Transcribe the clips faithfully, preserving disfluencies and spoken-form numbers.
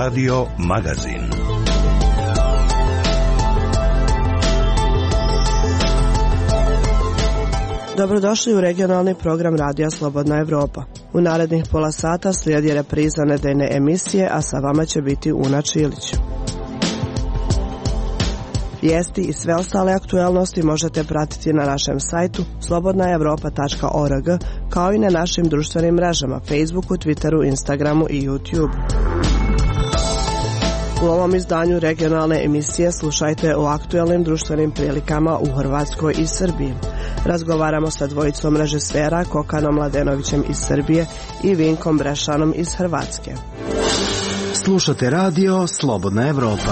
Radio Magazin. Dobrodošli u regionalni program Radija Slobodna Evropa. U narednih pola sata slijedi repriza nedeljne emisije, a sa vama će biti Una Čilić. Vijesti i sve ostale aktuelnosti možete pratiti na našem sajtu slobodna evropa tačka org, kao i na našim društvenim mrežama Facebooku, Twitteru, Instagramu i YouTube. U ovom izdanju regionalne emisije slušajte o aktuelnim društvenim prilikama u Hrvatskoj i Srbiji. Razgovaramo sa dvojicom režisera Kokanom Mladenovićem iz Srbije i Vinkom Brešanom iz Hrvatske. Slušate radio Slobodna Evropa.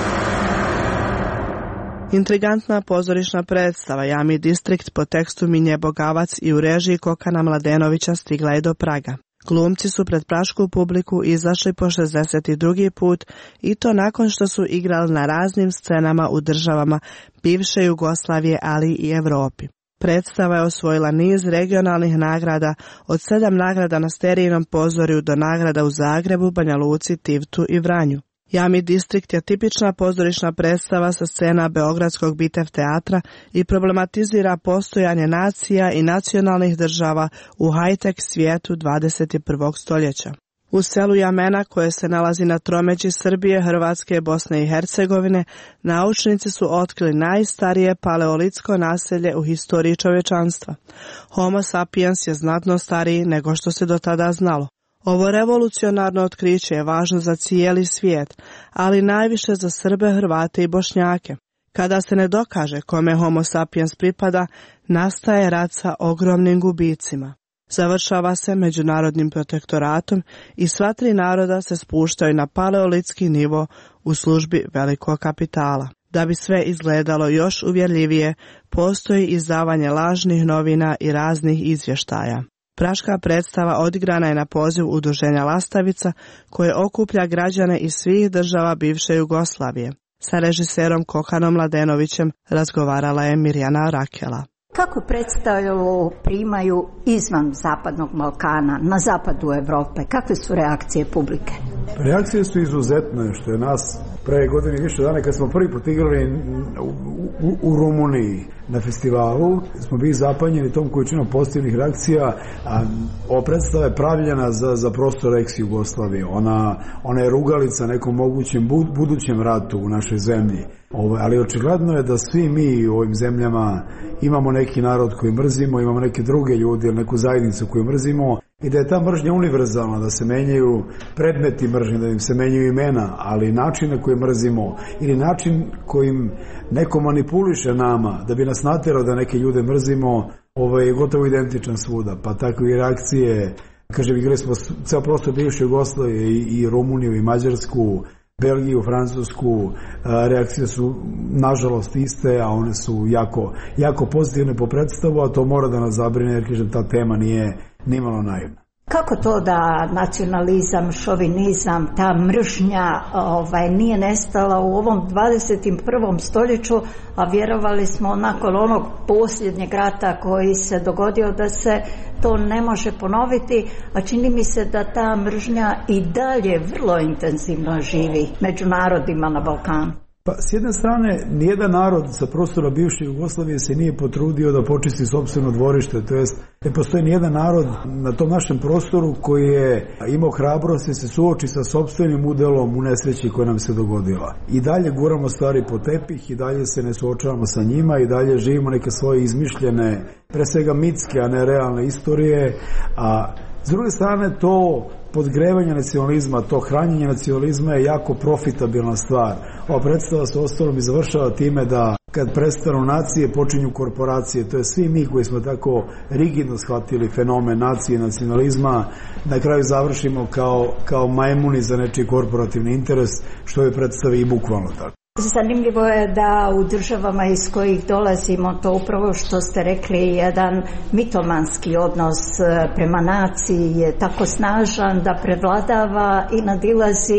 Intrigantna pozorišna predstava Jami Distrikt po tekstu Minje Bogavac i u režiji Kokana Mladenovića stigla je do Praga. Glumci su pred prašku publiku izašli po šezdeset drugi put i to nakon što su igrali na raznim scenama u državama bivše Jugoslavije, ali i Evropi. Predstava je osvojila niz regionalnih nagrada, od sedam nagrada na Sterijinom pozorju do nagrada u Zagrebu, Banja Luci, Tivtu i Vranju. Jami Distrikt je tipična pozorišna predstava sa scena Beogradskog Bitev teatra i problematizira postojanje nacija i nacionalnih država u high-tech svijetu dvadeset prvog stoljeća. U selu Jamena, koje se nalazi na tromeđi Srbije, Hrvatske, Bosne i Hercegovine, naučnici su otkrili najstarije paleolitsko naselje u historiji čovječanstva. Homo sapiens je znatno stariji nego što se do tada znalo. Ovo revolucionarno otkriće je važno za cijeli svijet, ali najviše za Srbe, Hrvate i Bošnjake. Kada se ne dokaže kome Homo sapiens pripada, nastaje rat sa ogromnim gubicima. Završava se međunarodnim protektoratom i sva tri naroda se spuštaju na paleolitski nivo u službi velikog kapitala. Da bi sve izgledalo još uvjerljivije, postoji izdavanje lažnih novina i raznih izvještaja. Praška predstava odigrana je na poziv udruženja Lastavica, koje okuplja građane iz svih država bivše Jugoslavije. Sa režiserom Kokanom Mladenovićem razgovarala je Mirjana Rakela. Kako predstavu primaju izvan Zapadnog Balkana, na zapadu Evrope? Kakve su reakcije publike? Reakcije su izuzetne, što je nas pre godine više dana kad smo prvi put igrali u, u, u Rumuniji na festivalu, smo bili zapanjeni tom količinom pozitivnih reakcija, a ova predstava je pravljena za, za prostor ex-Jugoslavije. Ona, ona je rugalica nekom mogućem bud, budućem ratu u našoj zemlji. Ovo, ali očigledno je da svi mi u ovim zemljama imamo neki narod koji mrzimo, imamo neke druge ljude ili neku zajednicu koju mrzimo i da je ta mržnja univerzalna, da se menjaju predmeti mržnje, da im se menjaju imena, ali način na koji mrzimo ili način kojim neko manipuliše nama da bi nas natjerao da neke ljude mrzimo, ovo je gotovo identičan svuda, pa takve reakcije, kažem, igrali smo ceo prostor bivše Jugoslavije i, i Rumuniju i Mađarsku, Belgiju, Francusku, reakcije su nažalost iste, a one su jako, jako pozitivne po predstavu, a to mora da nas zabrine jer kažem, ta tema nije nimalo naivna. Kako to da nacionalizam, šovinizam, ta mržnja ovaj, nije nestala u ovom dvadeset prvom stoljeću, a vjerovali smo nakon onog posljednjeg rata koji se dogodio da se to ne može ponoviti, a čini mi se da ta mržnja i dalje vrlo intenzivno živi među narodima na Balkanu. Pa, s jedne strane, nijedan narod sa prostora bivše Jugoslavije se nije potrudio da počisti sopstveno dvorište, to jest ne postoji nijedan narod na tom našem prostoru koji je imao hrabrosti se suoči sa sopstvenim udelom u nesreći koja nam se dogodila. I dalje guramo stvari po tepih, i dalje se ne suočavamo sa njima, i dalje živimo neke svoje izmišljene, pre svega mitske, a ne realne istorije, a s druge strane to podgrevanje nacionalizma, to hranjenje nacionalizma je jako profitabilna stvar. Ova predstava se ostalom i završava time da kad prestanu nacije počinju korporacije. To je svi mi koji smo tako rigidno shvatili fenomen nacije i nacionalizma, na kraju završimo kao, kao majmuni za nečiji korporativni interes, što je predstavi i bukvalno tako. Zanimljivo je da u državama iz kojih dolazimo, to upravo što ste rekli, jedan mitomanski odnos prema naciji je tako snažan da prevladava i nadilazi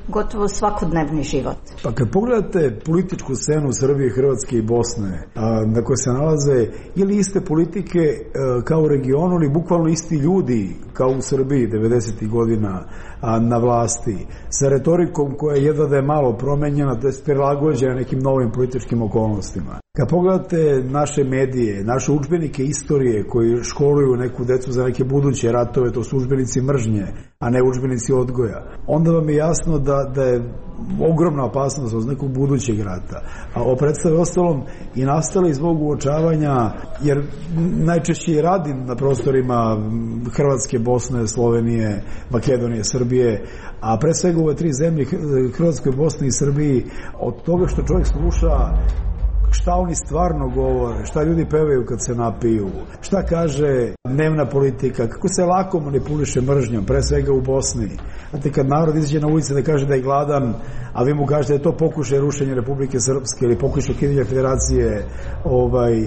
gotovo svakodnevni život. Pa kad pogledate političku scenu Srbije, Hrvatske i Bosne, a, na kojoj se nalaze ili iste politike a, kao u regionu, ili bukvalno isti ljudi kao u Srbiji devedesetih godina a, na vlasti, sa retorikom koja je jedva da je malo promenjena, da je prilagođena nekim novim političkim okolnostima. Kad pogledate naše medije, naše udžbenike istorije koji školuju neku decu za neke buduće ratove, to su udžbenici mržnje, a ne udžbenici odgoja, onda vam je jasno da, da je ogromna opasnost od nekog budućeg rata. A o predstave ostalom i nastale zbog uočavanja, jer najčešće radim na prostorima Hrvatske, Bosne, Slovenije, Makedonije, Srbije, a pre svega ove tri zemlje, Hrvatskoj, Bosni i Srbiji, od toga što čovjek sluša šta oni stvarno govore, šta ljudi pevaju kad se napiju, šta kaže dnevna politika, kako se lako manipuliše mržnjom, pre svega u Bosni. Znate, kad narod izađe na ulici da kaže da je gladan, a vi mu kažete da je to pokušaj rušenja Republike Srpske ili pokušaj ukidanja federacije ovaj,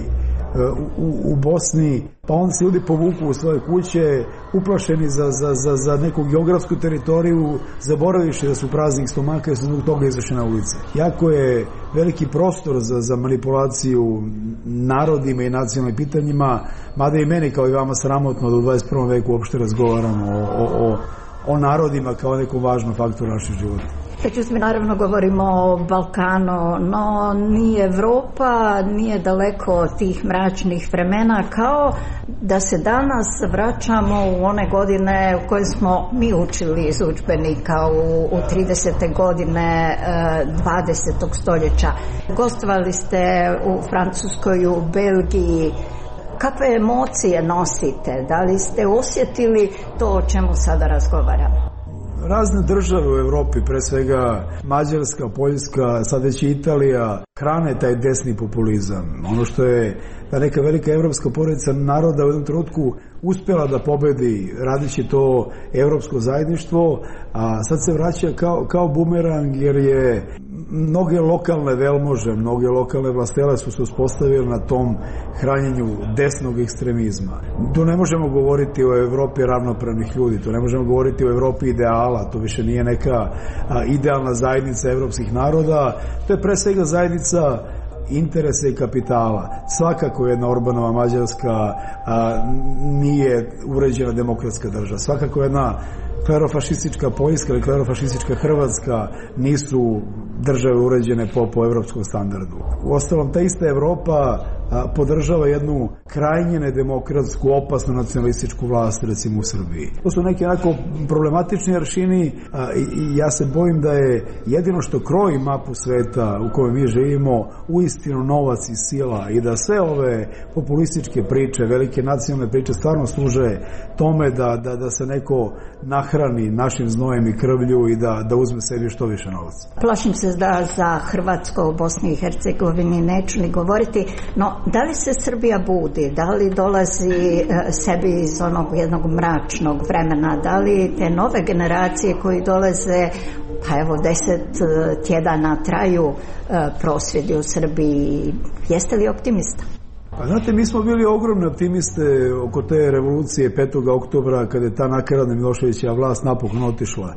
u, u Bosni, pa onda se ljudi povuku u svoje kuće, uplašeni za, za, za, za neku geografsku teritoriju, zaboraviši da su praznih stomaka i su zbog toga izašli na ulice. Jako je veliki prostor za, za manipulaciju narodima i nacionalnim pitanjima, mada i meni kao i vama sramotno da u dvadeset prvom veku uopšte razgovaramo o, o, o, o narodima kao nekom važnom faktoru našeg života. Međutim, naravno govorimo o Balkanu, no ni Evropa nije daleko od tih mračnih vremena, kao da se danas vraćamo u one godine u koje smo mi učili iz udžbenika u, u tridesete godine dvadesetog stoljeća. Gostovali ste u Francuskoj, u Belgiji. Kakve emocije nosite? Da li ste osjetili to o čemu sada razgovaramo? Razne države u Evropi, pre svega Mađarska, Poljska, sad već i Italija, hrane taj desni populizam. Ono što je da neka velika evropska porodica naroda u jednom trenutku uspjela da pobedi radići to evropsko zajedništvo, a sad se vraća kao, kao bumerang, jer je mnoge lokalne velmože, mnoge lokalne vlastele su se uspostavili na tom hranjenju desnog ekstremizma. Tu ne možemo govoriti o Evropi ravnopravnih ljudi, tu ne možemo govoriti o Evropi ideala, to više nije neka a, idealna zajednica evropskih naroda, to je pre svega zajednica interese i kapitala. Svakako jedna Orbanova Mađarska a, nije uređena demokratska država. Svakako jedna klerofašistička Poljska ili klerofašistička Hrvatska nisu države uređene po, po evropskom standardu. Uostalom, ta ista Evropa a, podržava jednu krajnje nedemokratsku, opasnu nacionalističku vlast, recimo u Srbiji. To su neki onako problematični aršini a, i, i ja se bojim da je jedino što kroji mapu sveta u kojoj mi živimo uistinu novac i sila i da sve ove populističke priče, velike nacionalne priče stvarno služe tome da, da, da se neko nahrani našim znojem i krvlju i da, da uzme sebi što više novaca. Plašim se da za Hrvatsko u Bosni i Hercegovini neću ni govoriti, no da li se Srbija budi, da li dolazi sebi iz onog jednog mračnog vremena, da li te nove generacije koji dolaze, pa evo deset tjedana traju prosvjedi u Srbiji, jeste li optimista? Pa znate, mi smo bili ogromni optimiste oko te revolucije petog oktobra kada je ta nakaradna Miloševićeva vlast napokon otišla.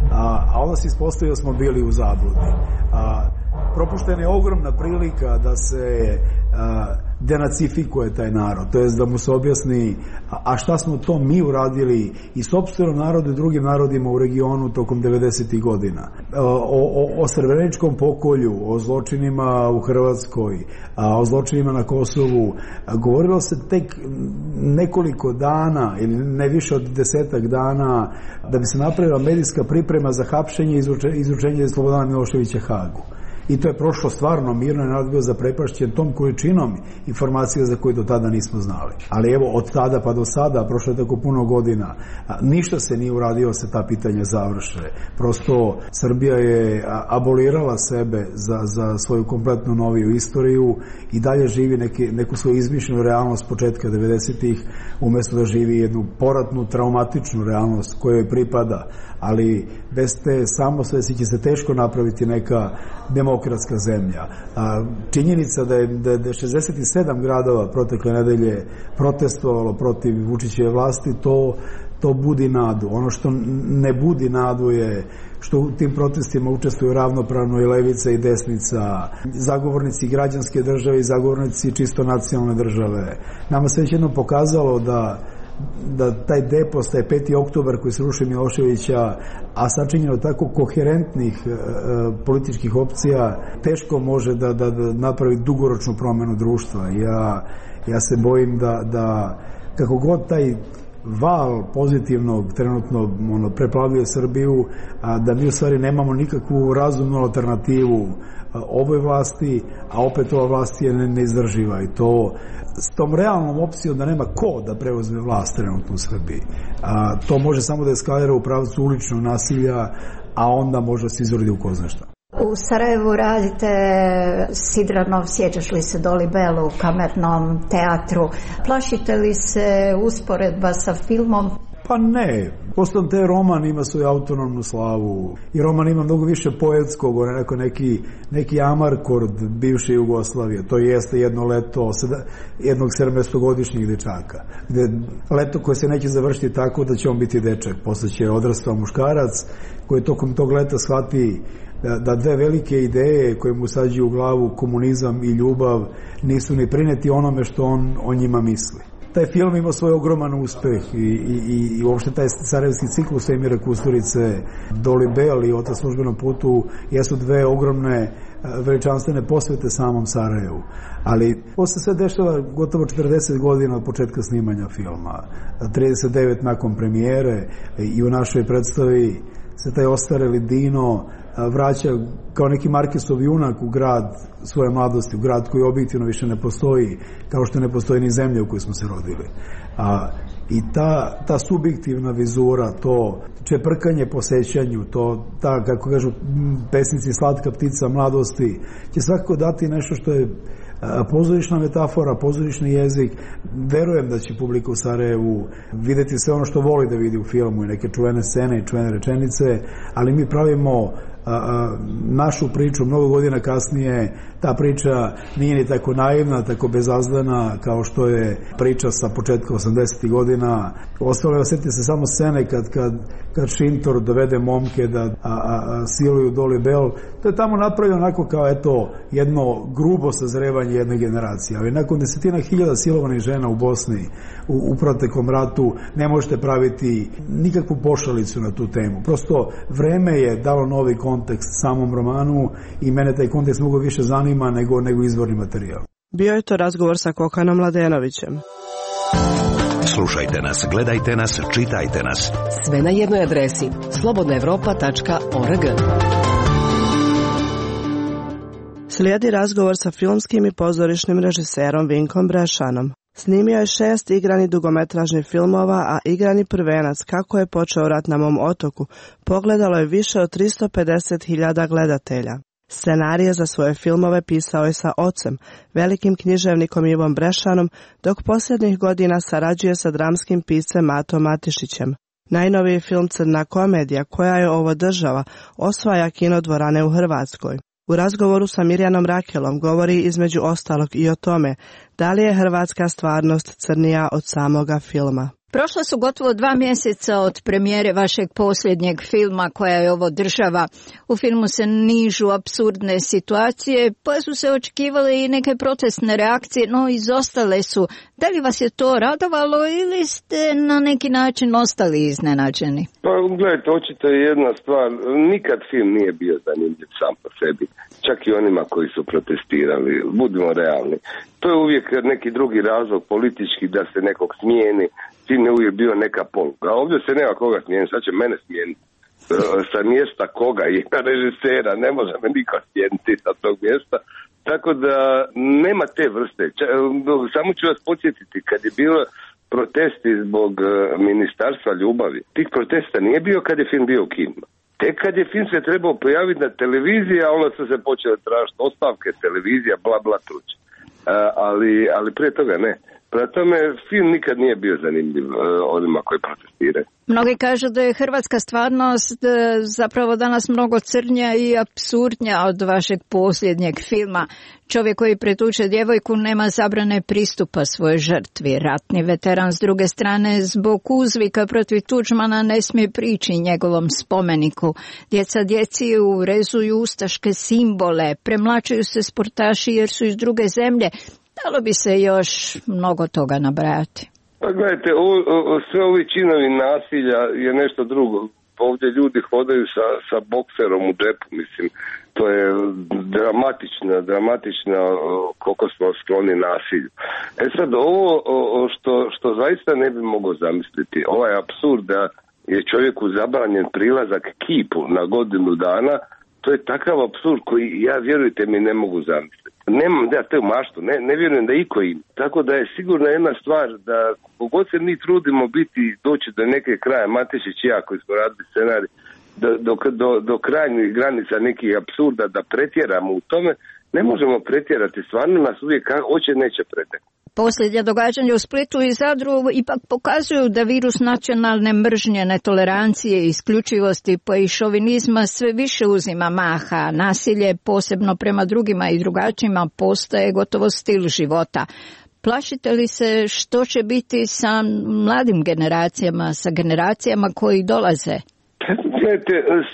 A, a onda se ispostavio smo bili u zabludi. A, propuštena je ogromna prilika da se a, denacifikuje taj narod, to jest da mu se objasni a, a šta smo to mi uradili i sopstvenom narodu i drugim narodima u regionu tokom devedesetih godina. O, o, o Srebreničkom pokolju, o zločinima u Hrvatskoj, a, o zločinima na Kosovu, a, govorilo se tek nekoliko dana ili ne više od desetak dana da bi se napravila medijska priprema za hapšenje i izručenje Slobodana Miloševića Hagu. I to je prošlo stvarno mirno i narod bio zaprepašćen tom količinom informacija za koje do tada nismo znali. Ali evo, od tada pa do sada, prošlo je tako puno godina, ništa se nije uradio se ta pitanja završe. Prosto Srbija je abolirala sebe za, za svoju kompletnu noviju istoriju i dalje živi neki, neku svoju izmišljenu realnost početka devedesetih, umjesto da živi jednu poratnu, traumatičnu realnost kojoj pripada. Ali bez te samosvesti će se teško napraviti neka demokratska demokratska zemlja. A, činjenica da je, da je šezdeset sedam gradova protekle nedelje protestovalo protiv Vučićeve vlasti, to, to budi nadu. Ono što ne budi nadu je što u tim protestima učestvuju ravnopravno i levica i desnica, zagovornici građanske države i zagovornici čisto nacionalne države. Nama se već jednom pokazalo da da taj depos, taj peti oktobar koji se ruši Miloševića, a sačinjeno tako koherentnih e, političkih opcija, teško može da, da, da napravi dugoročnu promenu društva. Ja, ja se bojim da, da kako god taj val pozitivnog trenutno ono, preplavio Srbiju, a da mi u stvari nemamo nikakvu razumnu alternativu ovoj vlasti, a opet ova vlast je neizdrživa i to s tom realnom opcijom da nema ko da preuzme vlast trenutno u Srbiji. A, to može samo da eskalira u pravcu uličnog nasilja, a onda može se izvrdi u ko zna šta. U Sarajevu radite Sidranov, sjećaš li se Dolibelu u kamernom teatru. Plašite li se usporedba sa filmom? Pa ne, postom te roman ima svoju autonomnu slavu i roman ima mnogo više poetskog, neko neki, neki amarkord bivše Jugoslavije, to jeste jedno leto jednog sedamnaestogodišnjeg dečaka, gde leto koje se neće završiti tako da će on biti dečak, posle će odrastao muškarac koji tokom tog leta shvati da, da dve velike ideje koje mu sađu u glavu, komunizam i ljubav, nisu ni prineti onome što on o njima misli. Taj film ima svoj ogroman uspeh i, i, i uopšte taj sarajevski ciklus Emira Kusturice, Dolibel i Otac službenom putu jesu dve ogromne veličanstvene posvete samom Sarajevu. Ali ovo se sve dešava gotovo četrdeset godina od početka snimanja filma, trideset devet nakon premijere i u našoj predstavi se taj ostareli Dino vraća kao neki Markesov junak u grad svoje mladosti, u grad koji objektivno više ne postoji, kao što ne postoji ni zemlja u kojoj smo se rodili. A, I ta, ta subjektivna vizura, to čeprkanje po sećanju, to, ta, kako kažu pesnici, slatka ptica mladosti, će svakako dati nešto što je pozorišna metafora, pozorišni jezik. Verujem da će publika u Sarajevu videti sve ono što voli da vidi u filmu i neke čuvene scene i čuvene rečenice, ali mi pravimo a, a, našu priču mnogo godina kasnije. Ta priča nije ni tako naivna, tako bezazdana kao što je priča sa početka osamdesetih godina. Ostalo, osjeti se samo scene kad, kad, kad Šintor dovede momke da a, a, a, siluju Dolibel. To je tamo napravljeno onako kao eto jedno grubo sazrevanje jedne generacije. Ali nakon desetina hiljada silovanih žena u Bosni u, u proteklom ratu ne možete praviti nikakvu pošalicu na tu temu. Prosto vreme je dalo novi kontekst samom romanu i mene taj kontekst mnogo više zanima nego, nego izvorni materijal. Bio je to razgovor sa Kokanom Mladenovićem. Slušajte nas, gledajte nas, čitajte nas. Sve na jednoj adresi slobodna evropa tačka org. Slijedi razgovor sa filmskim i pozorišnim režiserom Vinkom Brešanom. Snimio je šest igrani dugometražnih filmova, a igrani prvenac Kako je počeo rat na mom otoku pogledalo je više od tristo pedeset hiljada gledatelja. Scenarije za svoje filmove pisao je sa ocem, velikim književnikom Ivom Brešanom, dok posljednjih godina sarađuje sa dramskim piscem Matom Matišićem. Najnoviji film Crna komedija, Koja je ovo država, osvaja kinodvorane u Hrvatskoj. U razgovoru sa Mirjanom Rakelom govori između ostalog i o tome da li je hrvatska stvarnost crnija od samoga filma. Prošla su gotovo dva mjeseca od premijere vašeg posljednjeg filma Koja je ovo država. U filmu se nižu apsurdne situacije, pa su se očekivale i neke protestne reakcije, no izostale su. Da li vas je to radovalo ili ste na neki način ostali iznenađeni? Pa gledajte, očito je jedna stvar, nikad film nije bio zanimljiv sam po sebi. Čak i onima koji su protestirali, budimo realni. To je uvijek neki drugi razlog politički da se nekog smijeni, film je uvijek bio neka poluga. A ovdje se nema koga smijeniti, sad će mene smijeniti. Sa mjesta koga? Jedna režisera, ne može me niko smijeniti sa tog mjesta. Tako da nema te vrste. Samo ću vas podsjetiti, kad je bilo protesti zbog Ministarstva ljubavi, tih protesta nije bio kad je film bio u kinima. Tek kad je film se trebao pojaviti na televiziji, a onda su se počele tražiti ostavke, televizija, bla bla truć. Uh, ali, ali prije toga ne. Prema tome, film nikad nije bio zanimljiv uh, onima koji protestiraju. Mnogi kažu da je hrvatska stvarnost zapravo danas mnogo crnja i apsurdnja od vašeg posljednjeg filma. Čovjek koji pretuče djevojku nema zabrane pristupa svojoj žrtvi. Ratni veteran s druge strane zbog uzvika protiv Tuđmana ne smije prići njegovom spomeniku. Djeca djeci urezuju ustaške simbole, premlačuju se sportaši jer su iz druge zemlje. Dalo bi se još mnogo toga nabrajati. Pa gledajte, ovo, o, sve ovi činovi nasilja je nešto drugo. Ovdje ljudi hodaju sa, sa bokserom u džepu, mislim. To je dramatično, dramatično koliko smo skloni nasilju. E sad, ovo o, što, što zaista ne bi mogao zamisliti, ovaj apsurd da je čovjeku zabranjen prilazak kipu na godinu dana, to je takav apsurd koji ja, vjerujte mi, ne mogu zamisliti. Nemam da te maštu, ne, ne vjerujem da iko im. Tako da je sigurno jedna stvar da kogod se mi trudimo biti, doći do neke kraja, Matešić i ja koji smo radili scenarij, do, do, do, do krajnjih granica nekih apsurda da pretjeramo u tome, ne možemo pretjerati. Stvarno nas uvijek hoće neće pretjerati. Posljednja događanja u Splitu i Zadru ipak pokazuju da virus nacionalne mržnje, netolerancije, isključivosti pa i šovinizma sve više uzima maha. Nasilje, posebno prema drugima i drugačijima, postaje gotovo stil života. Plašite li se što će biti sa mladim generacijama, sa generacijama koji dolaze? Gledajte,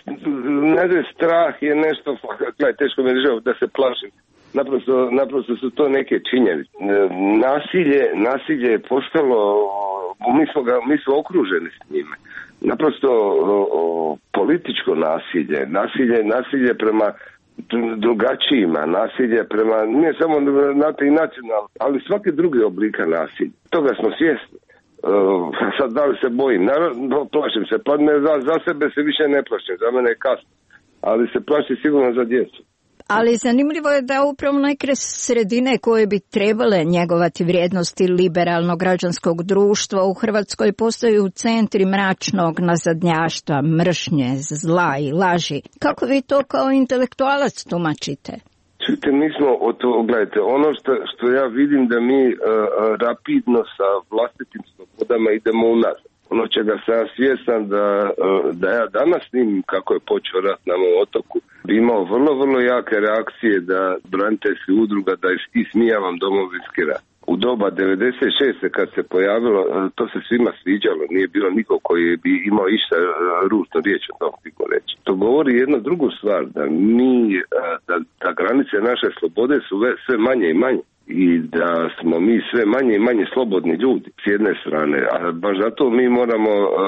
strah je nešto, gledajte, teško mi je da se plašim. Naprosto, naprosto su to neke činjenice. Nasilje, nasilje je postalo, mi smo, ga, mi smo okruženi s njime. Naprosto o, o, političko nasilje, nasilje, nasilje prema drugačijima, nasilje prema, ne samo znate i nacionalno, ali svaki drugi oblika nasilja. Toga smo svjesni. Uh, sad da li se bojim? Naravno, plašim se, pa ne, za, za sebe se više ne plašim, za mene je kasno, ali se plašim sigurno za djecu. Ali zanimljivo je da upravo neke sredine koje bi trebale njegovati vrijednosti liberalnog građanskog društva u Hrvatskoj postaju centri mračnog nazadnjaštva, mržnje, zla i laži. Kako vi to kao intelektualac tumačite? Čujte, mi smo, to, gledajte, ono što, što ja vidim da mi uh, rapidno sa vlastitim slobodama idemo u nas. Ono čega sam svjestan da, da ja danas snimim kako je počeo rat na mom otoku, bi imao vrlo, vrlo jake reakcije da braniteljskih udruga da ismijavam domovinski rat. U doba devedeset šeste kad se pojavilo, to se svima sviđalo, nije bilo niko koji bi imao išta ružno riječ o tom niko reći. To govori jednu drugu stvar, da mi, da, da granice naše slobode su sve manje i manje. I da smo mi sve manje i manje slobodni ljudi s jedne strane, a baš zato mi moramo,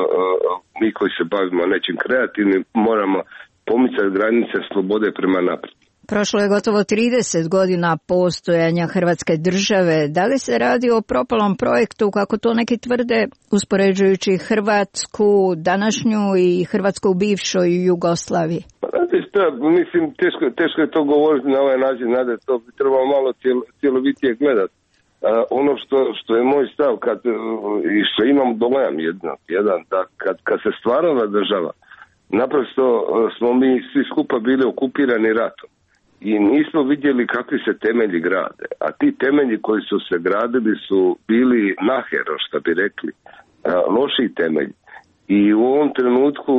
mi koji se bavimo nečim kreativnim, moramo pomicati granice slobode prema naprijed. Prošlo je gotovo trideset godina postojanja Hrvatske države. Da li se radi o propalom projektu, kako to neki tvrde, uspoređujući Hrvatsku današnju i Hrvatsku u bivšoj Jugoslaviji? Znate šta, mislim, teško, teško je to govoriti na ovaj način, nade, to bi trebalo malo cijel, cjelovitije gledati. Uh, ono što, što je moj stav, kad, i što imam dojam jedan, jedan da kad, kad se stvarala država, naprosto uh, smo mi svi skupa bili okupirani ratom. I nismo vidjeli kakvi se temelji grade. A ti temelji koji su se gradili su bili nahero, što bi rekli, loši temelji. I u ovom trenutku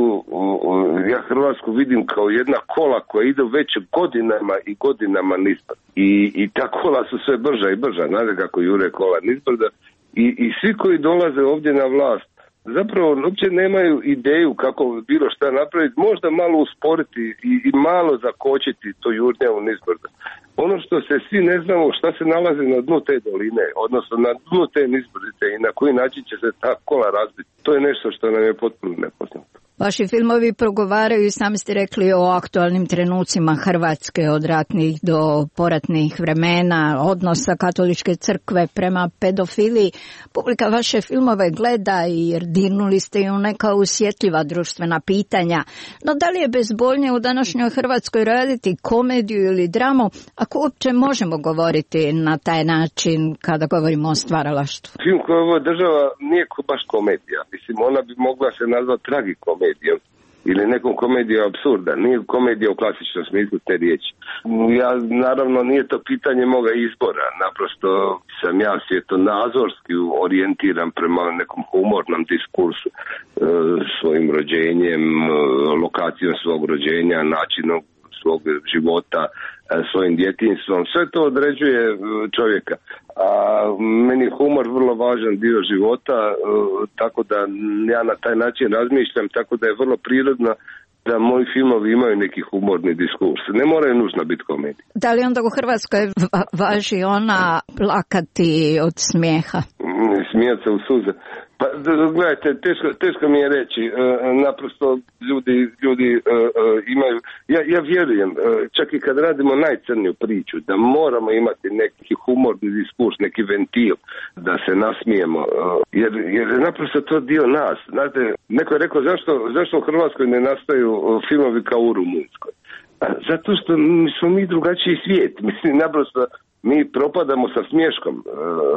ja Hrvatsku vidim kao jedna kola koja ide već godinama i godinama nizbrdo. I, i ta kola su sve brža i brža, znate kako jure kola nizbrdo. I, I svi koji dolaze ovdje na vlast zapravo uopće nemaju ideju kako bilo šta napraviti, možda malo usporiti i, i malo zakočiti to jurnje u nizbrdo. Ono što se svi ne znamo šta se nalazi na dnu te doline, odnosno na dnu te nizbrdice i na koji način će se ta kola razbiti. To je nešto što nam je potpuno nepoznato. Vaši filmovi progovaraju i sami ste rekli o aktualnim trenucima Hrvatske od ratnih do poratnih vremena, odnosa katoličke crkve prema pedofiliji. Publika vaše filmove gleda jer dirnuli ste i u neka osjetljiva društvena pitanja. No da li je bezbolnije u današnjoj Hrvatskoj raditi komediju ili dramu, ako uopće možemo govoriti na taj način kada govorimo o stvaralaštvu? Film koji je ovo država nije baš komedija. Mislim, ona bi mogla se nazvati tragikomedijom. ili nekom komedijom apsurda, nije komedija u klasičnom smislu te riječi. Ja, naravno, nije to pitanje moga izbora, naprosto sam ja svjetonazorski orijentiran prema nekom humornom diskursu, e, svojim rođenjem, lokacijom svog rođenja, načinom svog života, svojim djetinjstvom, sve to određuje čovjeka. A meni je humor vrlo važan dio života, tako da ja na taj način razmišljam, tako da je vrlo prirodno da moji filmovi imaju neki humorni diskurs. Ne moraju nužno biti komedije. Da li onda u Hrvatskoj važi ona plakati od smijeha? Smijat se u suze. Pa gledajte, teško, teško mi je reći, e, naprosto ljudi, ljudi e, e, imaju, ja, ja vjerujem, e, čak i kad radimo najcrniju priču, da moramo imati neki humorni diskurs, neki ventil, da se nasmijemo, e, jer, jer je naprosto to dio nas. Znate, neko je rekao zašto, zašto u Hrvatskoj ne nastaju filmovi kao u Rumunjskoj. A, zato što smo mi drugačiji svijet, mislim, naprosto mi propadamo sa smješkom e,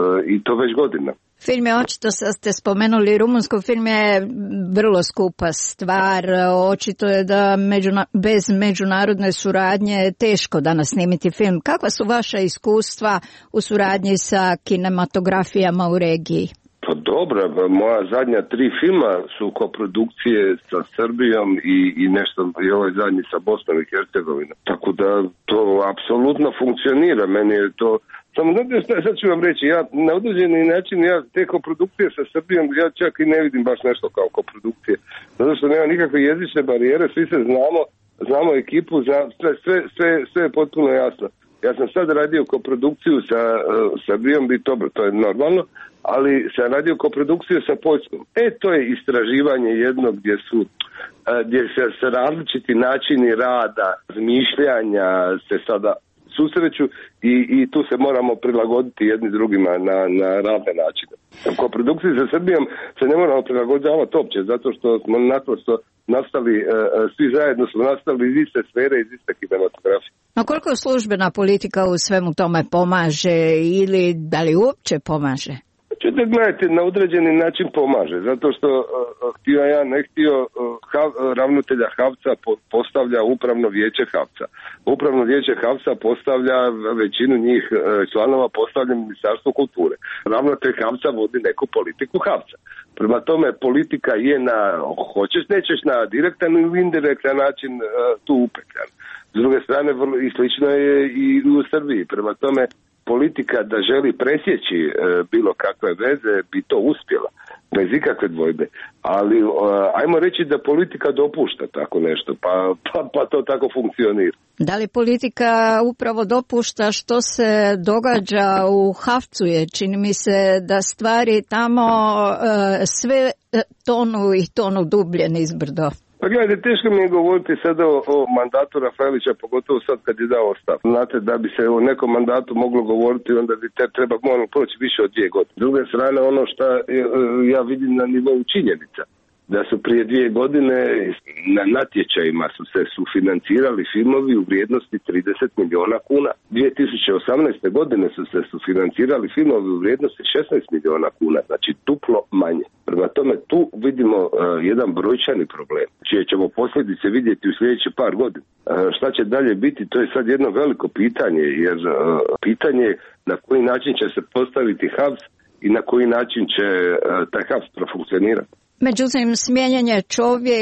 i to već godina. Film je, očito ste spomenuli Rumunsku, film je vrlo skupa stvar, očito je da međuna, bez međunarodne suradnje je teško danas snimiti film. Kakva su vaša iskustva u suradnji sa kinematografijama u regiji? Pa dobro, moja zadnja tri filma su koprodukcije sa Srbijom i, i nešto, i ovaj zadnji sa Bosnom i Hercegovinom. Tako da to apsolutno funkcionira, meni je to. Samo znate šta, sad ću vam reći, ja na određeni način, ja te koprodukcije sa Srbijom, ja čak i ne vidim baš nešto kao koprodukcije, zato što nema nikakve jezične barijere, svi se znamo, znamo ekipu, za, sve, sve, sve, sve je potpuno jasno. Ja sam sad radio koprodukciju sa uh, Srbijom, bi dobro, to je normalno, ali sam radio koprodukciju sa Poljskom. E, to je istraživanje jedno gdje su, uh, gdje se, se različiti načini rada, razmišljanja se sada susreću i, i tu se moramo prilagoditi jedni drugima na, na razne načine. Ko produkciji sa Srbijom se ne moramo prilagođavati uopće, zato što smo naprosto nastali, e, svi zajedno smo nastali iz iste sfere, iz iste kinematografije. No koliko službena politika u svemu tome pomaže ili da li uopće pomaže? Čujte, gledajte, na određeni način pomaže, zato što uh, htio ja, ne htio, uh, hav, ravnatelja Havca po, postavlja upravno vijeće Havca. Upravno vijeće Havca postavlja većinu njih uh, članova, postavlja Ministarstvo kulture. Ravnatelj Havca vodi neku politiku Havca. Prema tome, politika je na, hoćeš, nećeš, na direktan ili indirektan način uh, tu upetljan. S druge strane, vrlo, i slično je i u Srbiji. Prema tome, politika da želi presjeći e, bilo kakve veze bi to uspjela, bez ikakve dvojbe. Ali e, ajmo reći da politika dopušta tako nešto, pa, pa, pa to tako funkcionira. Da li politika upravo dopušta što se događa u Havcu? Je, čini mi se da stvari tamo e, sve tonu i tonu dublje nizbrdo. Pa gledajte, teško mi je govoriti sada o, o mandatu Rafaelića, pogotovo sad kad je dao ostavku. Znate, da bi se o nekom mandatu moglo govoriti, onda bi te treba moramo proći više od dvije godine. S druge strane, ono što ja vidim na nivou činjenica, da su prije dvije godine na natječajima su se sufinancirali filmovi u vrijednosti trideset milijuna kuna. dvije tisuće osamnaeste. godine su se sufinancirali filmovi u vrijednosti šesnaest milijuna kuna, znači duplo manje. Prema tome tu vidimo uh, jedan brojčani problem, čije ćemo posljedice vidjeti u sljedećih par godina. Uh, šta će dalje biti, to je sad jedno veliko pitanje, jer uh, pitanje je na koji način će se postaviti Havs i na koji način će uh, taj Havs profunkcionirati. Međutim, smijenjen je čovjek,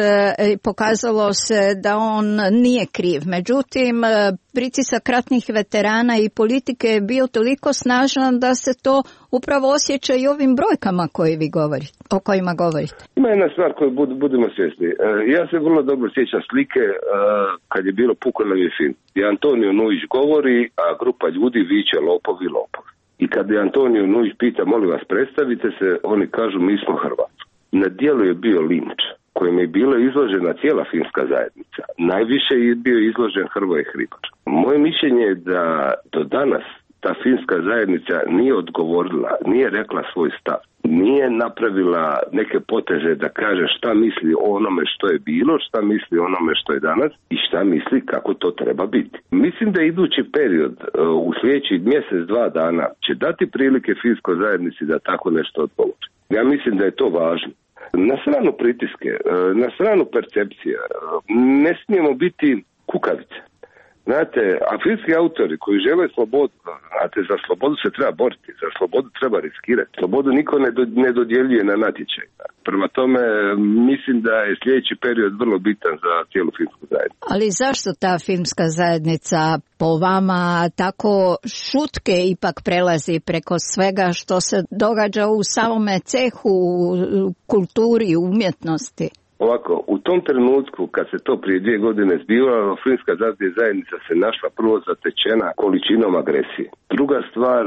pokazalo se da on nije kriv. Međutim, pritisak ratnih veterana i politike je bio toliko snažan da se to upravo osjeća i ovim brojkama koje vi govorite, o kojima govorite. Ima jedna stvar koju bud, budemo svjesni. Ja se vrlo dobro sjećam slike kad je bilo Pukonovi film. I Antonio Nujić govori, a grupa ljudi viče lopovi, lopovi. I kad je Antonio Nujić pita, molim vas, predstavite se, oni kažu mi smo Hrvatski. Na dijelu je bio linč, kojim je bila izložena cijela filmska zajednica. Najviše je bio izložen Hrvoje Hribar. Moje mišljenje je da do danas ta filmska zajednica nije odgovorila, nije rekla svoj stav, nije napravila neke poteze da kaže šta misli o onome što je bilo, šta misli o onome što je danas i šta misli kako to treba biti. Mislim da idući period u sljedećih mjesec, dva dana će dati prilike filmskoj zajednici da tako nešto odgovori. Ja mislim da je to važno. Na stranu pritiske, na stranu percepcije, ne smijemo biti kukavice. Znate, a filmski autori koji žele slobodu, znate, za slobodu se treba boriti, za slobodu treba riskirati. Slobodu niko ne, do, ne dodjeljuje na natječaj. Prema tome, mislim da je sljedeći period vrlo bitan za cijelu filmsku zajednicu. Ali zašto ta filmska zajednica po vama tako šutke ipak prelazi preko svega što se događa u samome cehu, u kulturi, u umjetnosti? Ovako, u tom trenutku kad se to prije dvije godine zbivalo, filmska zajednica se našla prvo zatečena količinom agresije. Druga stvar,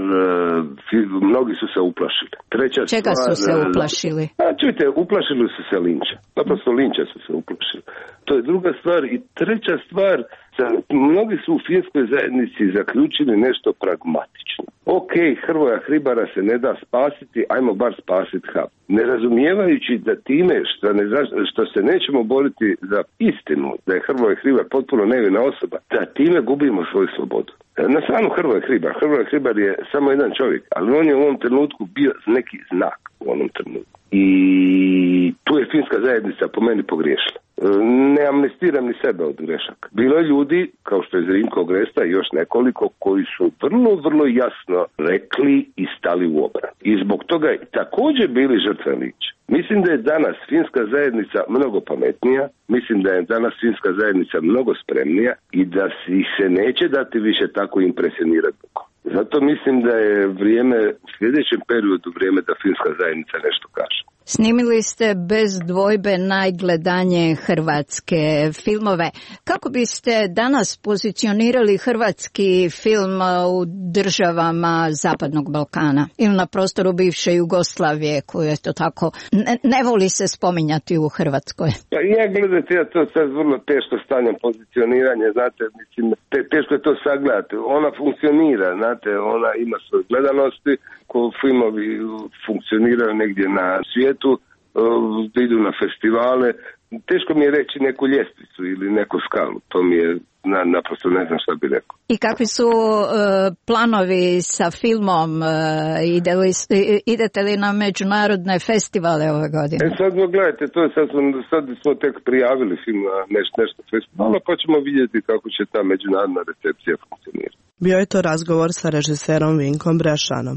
mnogi su se uplašili. Treća Čega stvar, su se uplašili? A čujte, uplašili su se linča. Naprosto linča su se uplašili. To je druga stvar. I treća stvar, mnogi su u filmskoj zajednici zaključili nešto pragmatično. Ok, Hrvoja Hribara se ne da spasiti, ajmo bar spasiti hub. Ne razumijevajući da time što, ne, što se nećemo boriti za istinu, da je Hrvoje Hribar potpuno nevina osoba, da time gubimo svoju slobodu. Na stranu Hrvoje Hribar. Hrvoje Hribar je samo jedan čovjek, ali on je u ovom trenutku bio neki znak u onom trenutku. I tu je filmska zajednica po meni pogriješila. Ne amnestiram ni sebe od grešaka. Bilo je ljudi, kao što je Zrinko Gresta i još nekoliko, koji su vrlo, vrlo jasno rekli i stali u obranu. I zbog toga je također bili žrtve linča. Mislim da je danas filmska zajednica mnogo pametnija, mislim da je danas filmska zajednica mnogo spremnija i da ih se neće dati više tako impresionirati. Zato mislim da je vrijeme, u sljedećem periodu vrijeme da filmska zajednica nešto kaže. Snimili ste bez dvojbe najgledanje hrvatske filmove. Kako biste danas pozicionirali hrvatski film u državama Zapadnog Balkana ili na prostoru bivše Jugoslavije, koju je to tako ne, ne voli se spominjati u Hrvatskoj? Pa ja gledajte, ja to sad vrlo teško stavljam pozicioniranje, znate, mislim, te, teško je to sagledati. Ona funkcionira, znate, ona ima svoje gledanosti, ko filmovi funkcioniraju negdje na svijetu, da idu na festivale. Teško mi je reći neku ljestvicu ili neku skalu, to mi je na, naprosto ne znam šta bi rekao. I kakvi su uh, planovi sa filmom? Uh, ide li, idete li na međunarodne festivale ove godine? E sad, gledajte, to je sad, sad smo tek prijavili film na neš, nešto festivala, pa ćemo vidjeti kako će ta međunarodna recepcija funkcionirati. Bio je to razgovor sa režiserom Vinkom Brešanom.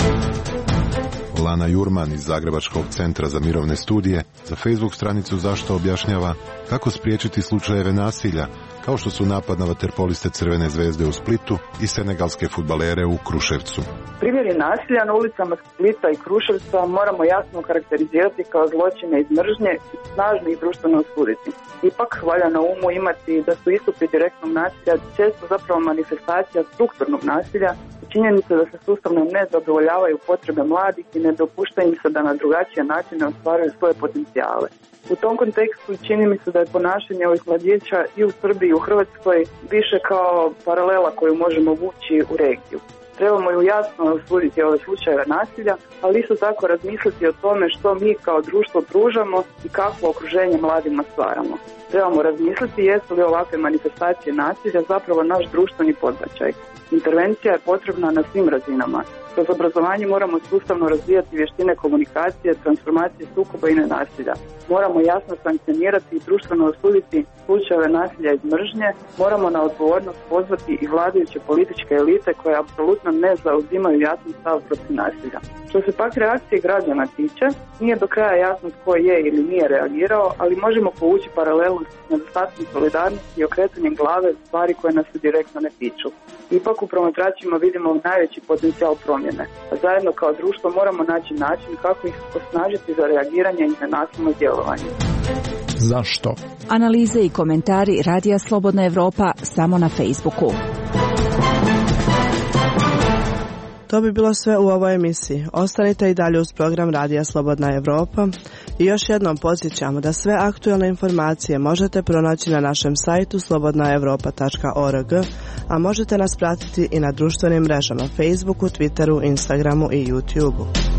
Lana Jurman iz Zagrebačkog centra za mirovne studije za Facebook stranicu Zašto objašnjava kako spriječiti slučajeve nasilja, kao što su napad na vaterpoliste Crvene zvezde u Splitu i senegalske fudbalere u Kruševcu. Primjeri nasilja na ulicama Splita i Kruševca moramo jasno karakterizirati kao zločine iz mržnje i snažno ih društveno osuditi. Ipak valja na umu imati da su istupi direktnog nasilja često zapravo manifestacija strukturnog nasilja, činjenica da se sustavno ne zadovoljavaju potrebe mladih i ne dopušta im se da na drugačije načine ostvaruju svoje potencijale. U tom kontekstu čini mi se da je ponašanje ovih mladića i u Srbiji i u Hrvatskoj više kao paralela koju možemo vući u regiju. Trebamo ju jasno osuditi ove slučajeve nasilja, ali isto tako razmisliti o tome što mi kao društvo pružamo i kakvo okruženje mladima stvaramo. Trebamo razmisliti jesu li ovakve manifestacije nasilja zapravo naš društveni podbačaj. Intervencija je potrebna na svim razinama. Kroz obrazovanje moramo sustavno razvijati vještine komunikacije, transformacije sukoba i nenasilja. Moramo jasno sankcionirati i društveno osuditi slučajeve nasilja iz mržnje, moramo na odgovornost pozvati i vladajuće političke elite koje apsolutno ne zauzimaju jasan stav protiv nasilja. Što se pak reakcije građana tiče, nije do kraja jasno tko je ili nije reagirao, ali možemo povući paralelu s nedostatkom solidarnosti i okretanjem glave stvari koje nas se direktno ne tiču. Ipak u promatračima vidimo najveći potencijal promjene, a zajedno kao društvo moramo naći način kako ih osnažiti za reagiranje i nenasilno djelovanje. Zašto? Analize i komentari Radija Slobodna Evropa samo na Facebooku. To bi bilo sve u ovoj emisiji. Ostanite i dalje uz program Radija Slobodna Evropa i još jednom podsjećamo da sve aktualne informacije možete pronaći na našem sajtu slobodna evropa tačka org, a možete nas pratiti i na društvenim mrežama Facebooku, Twitteru, Instagramu i YouTubeu.